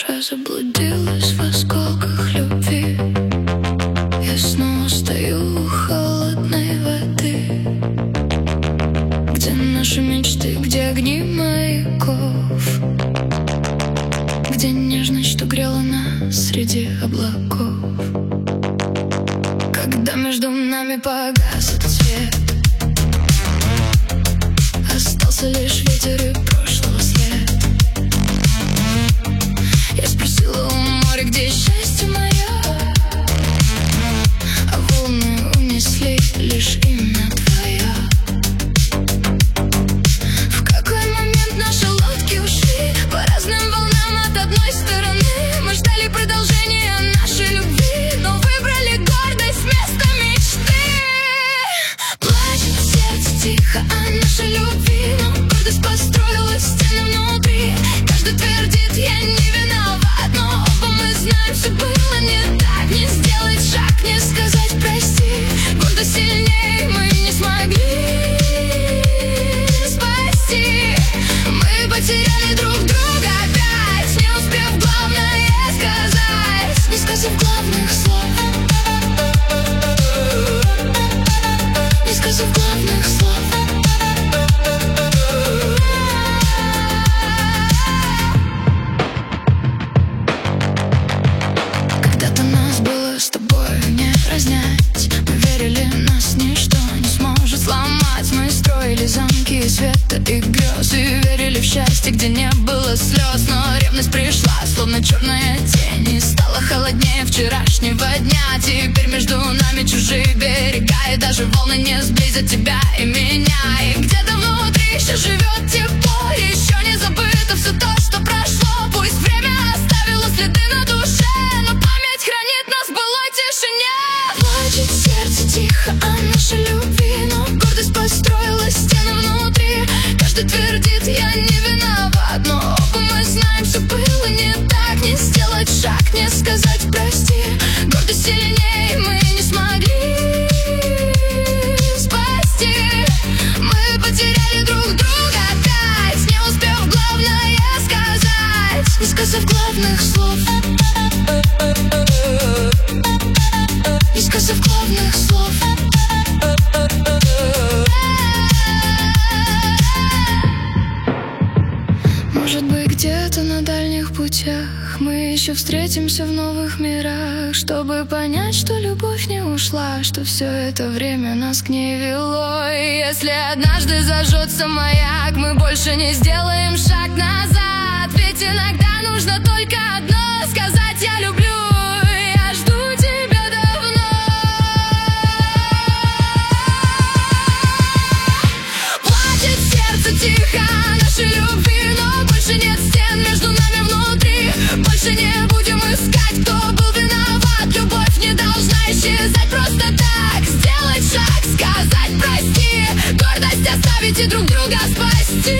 Душа заблудилась в осколках любви. Я снова стою у холодной воды. Где наши мечты, где огни маяков, где нежность, что грела нас среди облаков. Когда между нами погас этот свет, остался лишь ветер и прошлого след. Я спросила у моря, где счастье мое, а волны унесли лишь имя твое. В какой момент наши лодки ушли по разным волнам от одной стороны. Мы ждали продолжения нашей любви, но выбрали гордость вместо мечты. Плачет сердце тихо о нашей любви, но гордость построила стены внутри. Каждый твердит, я не виноват, но оба мы знаем, все было не так. Не сделать шаг, не сказать прости. Гордость сильнее, мы не смогли спасти. Мы потеряли друг друга опять, не успев главное сказать, не сказав главных слов, не сказав главных слов. Когда-то нас было с тобой не разнять. Мы верили, нас ничто не сможет сломать. Мы строили замки света и грез, и верили в счастье, где не было слез. Но ревность пришла, словно черная тень, и стала холоднее вчерашнего дня. Теперь между нами чужие берега, и даже волны не сблизят тебя и меня. И где-то внутри еще живет тепло, еще не забыто все то, что прошло. Пусть время оставило следы на душе, но память хранит нас в былой тишине. Плачет сердце тихо о нашей любви, но гордость построила стены внутри. Каждый твердит, я не виноват, но оба мы знаем, все было не так. Не сделать шаг, не сказать прости. Гордость сильнее, мы не смогли спасти. Мы потеряли друг друга опять, не успев главное сказать, не сказав главных слов, не сказав главных слов. Может быть, где-то на дальних путях мы еще встретимся в новых мирах, чтобы понять, что любовь не ушла, что все это время нас к ней вело. И если однажды зажжется маяк, мы больше не сделаем шаг назад. Ведь иногда нужно только одно сказать: я люблю. Я жду тебя давно. Плачет сердце тихо о нашей любви, но больше нет стен между нами внутри. Больше не будем искать, кто был виноват. Любовь не должна исчезать просто так. Сделать шаг, сказать прости. Гордость оставить и друг друга спасти.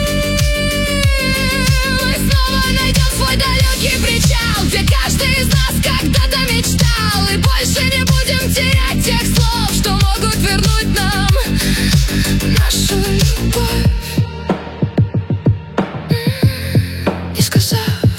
Мы снова найдем свой далекий причал, где каждый из нас когда-то мечтал. И больше не будем терять тех слов, что могут вернуть нам нашу любовь. Не сказав